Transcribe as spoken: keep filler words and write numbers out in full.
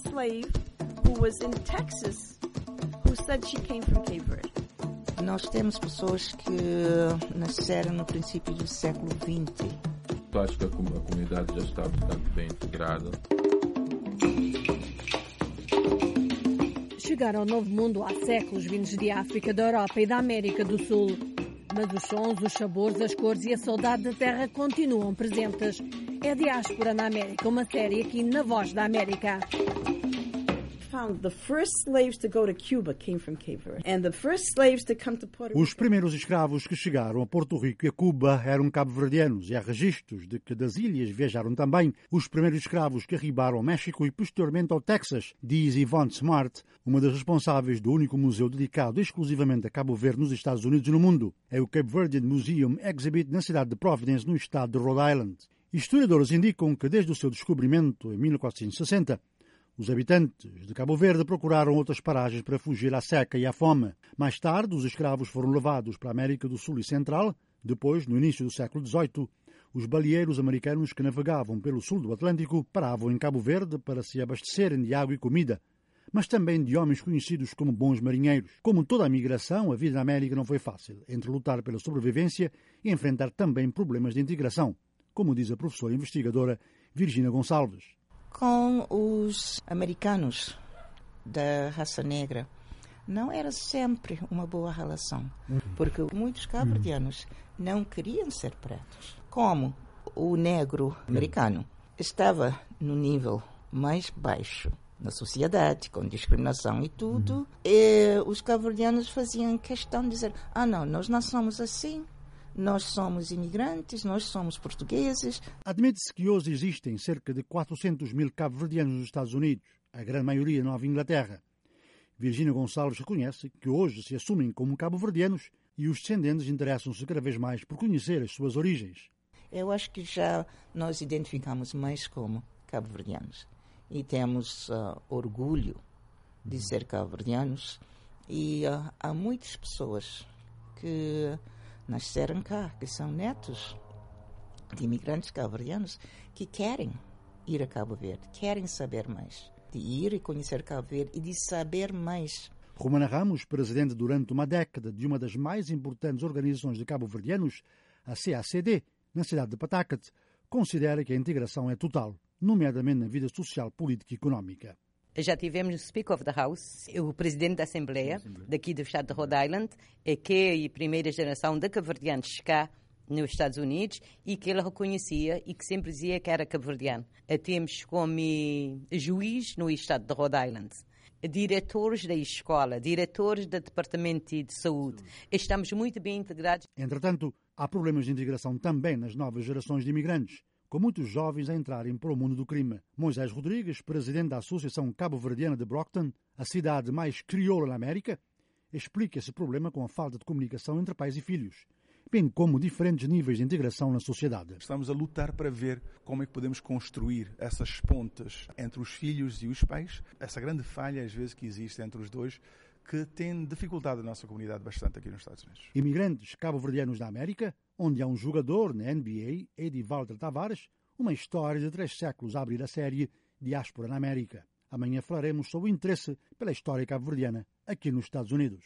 slave who was in Texas who said she came from Cape Verde. Nós temos pessoas que nasceram no princípio do século vinte. Eu acho que a comunidade já está bastante bem integrada. Chegaram ao Novo Mundo há séculos vindos de África, da Europa e da América do Sul. Mas os sons, os sabores, as cores e a saudade da terra continuam presentes. É Diáspora na América, uma série aqui na Voz da América. Found the first slaves to go to Cuba came from Cape Verde, and the first slaves to come to Puerto Rico. Os primeiros escravos que chegaram a Porto Rico e a Cuba eram cabo-verdianos e há registros de que das ilhas viajaram também os primeiros escravos que arribaram ao México e posteriormente ao Texas, diz Yvonne Smart, uma das responsáveis do único museu dedicado exclusivamente a Cabo Verde nos Estados Unidos e no mundo. É o Cape Verdean Museum Exhibit na cidade de Providence, no estado de Rhode Island. Historiadores indicam que desde o seu descobrimento, em mil quatrocentos e sessenta, os habitantes de Cabo Verde procuraram outras paragens para fugir à seca e à fome. Mais tarde, os escravos foram levados para a América do Sul e Central. Depois, no início do século dezoito, os baleeiros americanos que navegavam pelo sul do Atlântico paravam em Cabo Verde para se abastecerem de água e comida, mas também de homens conhecidos como bons marinheiros. Como toda a migração, a vida na América não foi fácil, entre lutar pela sobrevivência e enfrentar também problemas de integração, como diz a professora investigadora Virginia Gonçalves. Com os americanos da raça negra, não era sempre uma boa relação, porque muitos cabo-verdianos não queriam ser pretos. Como o negro americano estava no nível mais baixo na sociedade, com discriminação e tudo, e os cabo-verdianos faziam questão de dizer, ah não, nós não somos assim. Nós somos imigrantes, nós somos portugueses. Admite-se que hoje existem cerca de quatrocentos mil cabo-verdianos nos Estados Unidos, a grande maioria na Nova Inglaterra. Virginia Gonçalves reconhece que hoje se assumem como cabo-verdianos e os descendentes interessam-se cada vez mais por conhecer as suas origens. Eu acho que já nós identificamos mais como cabo-verdianos e temos uh, orgulho de ser cabo-verdianos e uh, há muitas pessoas que nasceram cá, que são netos de imigrantes cabo-verdianos, que querem ir a Cabo Verde, querem saber mais, de ir e conhecer Cabo Verde e de saber mais. Romana Ramos, presidente durante uma década de uma das mais importantes organizações de cabo-verdianos, a C A C D, na cidade de Pawtucket, considera que a integração é total, nomeadamente na vida social, política e económica. Já tivemos no Speaker of the House, o presidente da Assembleia, daqui do estado de Rhode Island, que é a primeira geração de cabo-verdianos cá nos Estados Unidos e que ele reconhecia e que sempre dizia que era cabo-verdiano. Temos como juiz no estado de Rhode Island, diretores da escola, diretores do Departamento de Saúde. Estamos muito bem integrados. Entretanto, há problemas de integração também nas novas gerações de imigrantes, com muitos jovens a entrarem para o mundo do crime. Moisés Rodrigues, presidente da Associação Cabo-Verdiana de Brockton, a cidade mais crioula na América, explica esse problema com a falta de comunicação entre pais e filhos, bem como diferentes níveis de integração na sociedade. Estamos a lutar para ver como é que podemos construir essas pontes entre os filhos e os pais. Essa grande falha, às vezes, que existe entre os dois, que tem dificultado a nossa comunidade bastante aqui nos Estados Unidos. Imigrantes cabo-verdianos da América, onde há um jogador na N B A, Eddie Walter Tavares, uma história de três séculos a abrir a série Diáspora na América. Amanhã falaremos sobre o interesse pela história cabo-verdiana aqui nos Estados Unidos.